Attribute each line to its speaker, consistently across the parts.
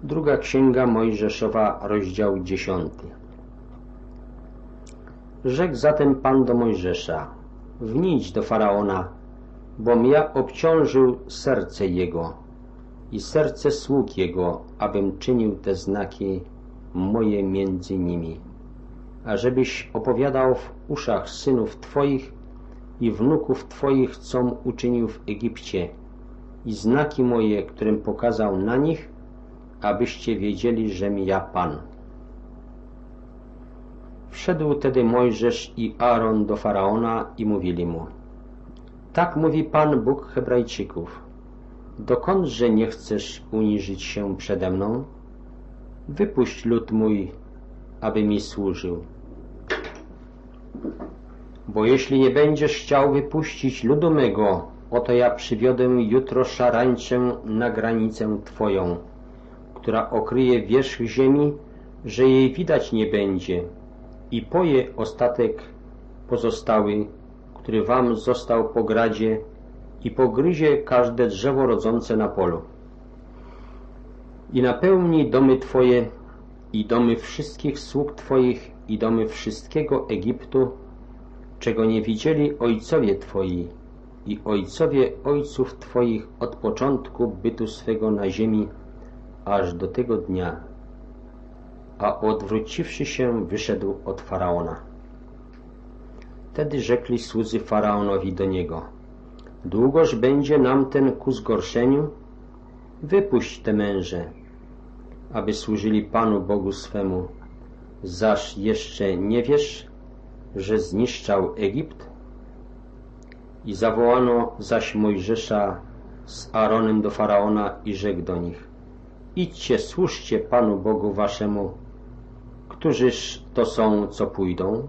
Speaker 1: Druga Księga Mojżeszowa, rozdział 10. Rzekł zatem Pan do Mojżesza: wnijdź do Faraona, bom ja obciążył serce jego i serce sług jego, abym czynił te znaki moje między nimi, ażebyś opowiadał w uszach synów Twoich i wnuków Twoich, com uczynił w Egipcie, i znaki moje, którym pokazał na nich, abyście wiedzieli, żem ja Pan. Wszedł tedy Mojżesz i Aaron do Faraona i mówili mu: tak mówi Pan, Bóg Hebrajczyków: dokądże nie chcesz uniżyć się przede mną? Wypuść lud mój, aby mi służył. Bo jeśli nie będziesz chciał wypuścić ludu mego, oto ja przywiodę jutro szarańczę na granicę Twoją, która okryje wierzch ziemi, że jej widać nie będzie, i poje ostatek pozostały, który wam został po gradzie, i pogryzie każde drzewo rodzące na polu. I napełni domy Twoje i domy wszystkich sług Twoich i domy wszystkiego Egiptu, czego nie widzieli ojcowie Twoi i ojcowie ojców Twoich od początku bytu swego na ziemi, aż do tego dnia. A odwróciwszy się, wyszedł od Faraona. Wtedy rzekli słudzy Faraonowi do niego: długoż będzie nam ten ku zgorszeniu? Wypuść te męże, aby służyli Panu Bogu swemu. Zaś jeszcze nie wiesz, że zniszczał Egipt? I zawołano zaś Mojżesza z Aaronem do Faraona i rzekł do nich: idźcie, służcie Panu Bogu waszemu. Którzyż to są, co pójdą?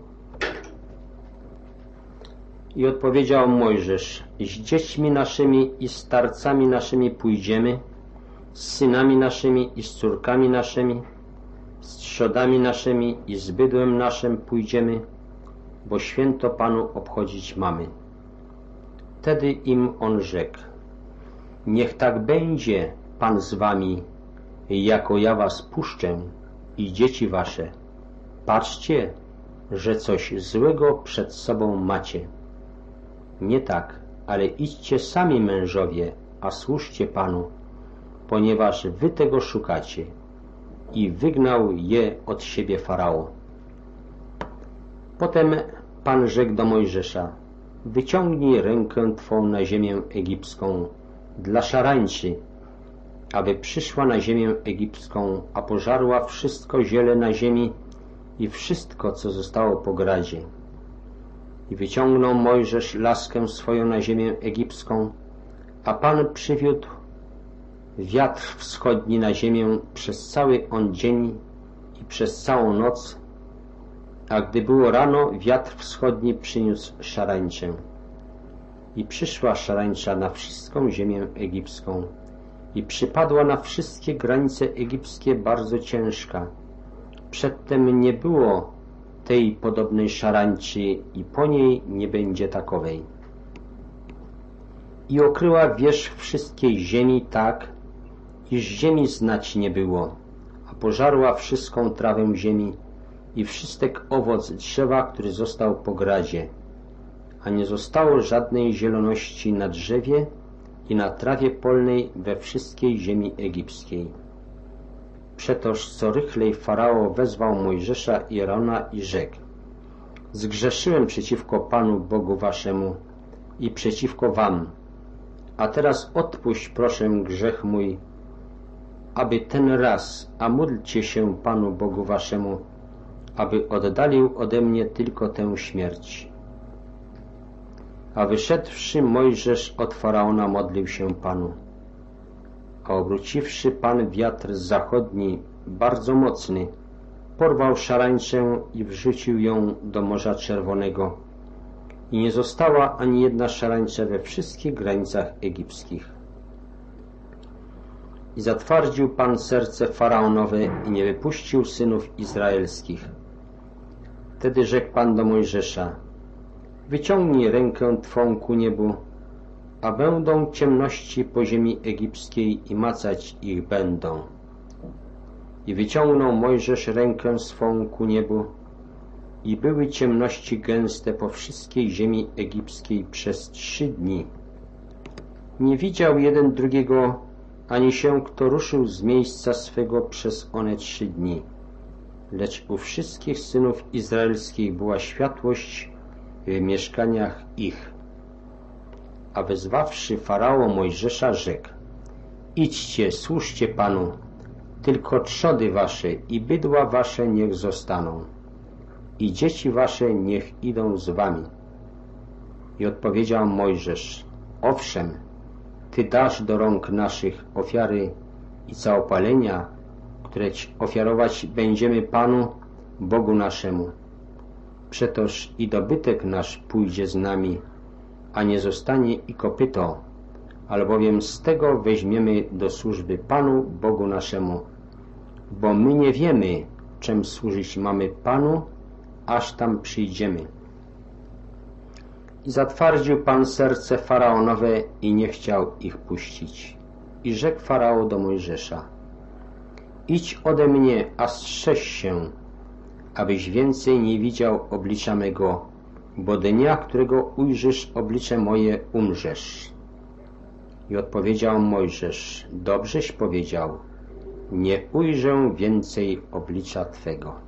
Speaker 1: I odpowiedział Mojżesz: z dziećmi naszymi i starcami naszymi pójdziemy, z synami naszymi i z córkami naszymi, z trzodami naszymi i z bydłem naszym pójdziemy, bo święto Panu obchodzić mamy. Wtedy im on rzekł: niech tak będzie, Pan z wami, jako ja was puszczę i dzieci wasze. Patrzcie, że coś złego przed sobą macie. Nie tak, ale idźcie sami mężowie, a służcie Panu, ponieważ wy tego szukacie. I wygnał je od siebie Farao. Potem Pan rzekł do Mojżesza: wyciągnij rękę Twą na ziemię egipską dla szarańczy, aby przyszła na ziemię egipską, a pożarła wszystko ziele na ziemi i wszystko, co zostało po gradzie. I wyciągnął Mojżesz laskę swoją na ziemię egipską, a Pan przywiódł wiatr wschodni na ziemię przez cały on dzień i przez całą noc, a gdy było rano, wiatr wschodni przyniósł szarańczę. I przyszła szarańcza na wszystką ziemię egipską i przypadła na wszystkie granice egipskie bardzo ciężka. Przedtem nie było tej podobnej szarańczy i po niej nie będzie takowej. I okryła wierzch wszystkiej ziemi tak, iż ziemi znać nie było, a pożarła wszystką trawę ziemi i wszystek owoc drzewa, który został po gradzie, a nie zostało żadnej zieloności na drzewie i na trawie polnej we wszystkiej ziemi egipskiej. Przetoż co rychlej Farao wezwał Mojżesza i Aarona i rzekł: zgrzeszyłem przeciwko Panu Bogu waszemu i przeciwko wam, a teraz odpuść proszę grzech mój, aby ten raz, a módlcie się Panu Bogu waszemu, aby oddalił ode mnie tylko tę śmierć. A wyszedłszy Mojżesz od Faraona, modlił się Panu. A obróciwszy Pan wiatr zachodni, bardzo mocny, porwał szarańczę i wrzucił ją do Morza Czerwonego. I nie została ani jedna szarańcza we wszystkich granicach egipskich. I zatwardził Pan serce Faraonowe i nie wypuścił synów izraelskich. Wtedy rzekł Pan do Mojżesza: wyciągnij rękę Twą ku niebu, a będą ciemności po ziemi egipskiej i macać ich będą. I wyciągnął Mojżesz rękę swą ku niebu, i były ciemności gęste po wszystkiej ziemi egipskiej przez 3 dni. Nie widział jeden drugiego, ani się kto ruszył z miejsca swego przez one 3 dni. Lecz u wszystkich synów izraelskich była światłość w mieszkaniach ich. A wezwawszy Farao Mojżesza, rzekł: idźcie, służcie Panu, tylko trzody wasze i bydła wasze niech zostaną, i dzieci wasze niech idą z wami. I odpowiedział Mojżesz: owszem, Ty dasz do rąk naszych ofiary i całopalenia, które ofiarować będziemy Panu, Bogu naszemu. Przetoż i dobytek nasz pójdzie z nami, a nie zostanie i kopyto, albowiem z tego weźmiemy do służby Panu, Bogu naszemu, bo my nie wiemy, czym służyć mamy Panu, aż tam przyjdziemy. I zatwardził Pan serce Faraonowe i nie chciał ich puścić. I rzekł Farao do Mojżesza: idź ode mnie, a strzeż się, abyś więcej nie widział oblicza mego, bo dnia, którego ujrzysz oblicze moje, umrzesz. I odpowiedział Mojżesz: dobrześ powiedział, nie ujrzę więcej oblicza Twego.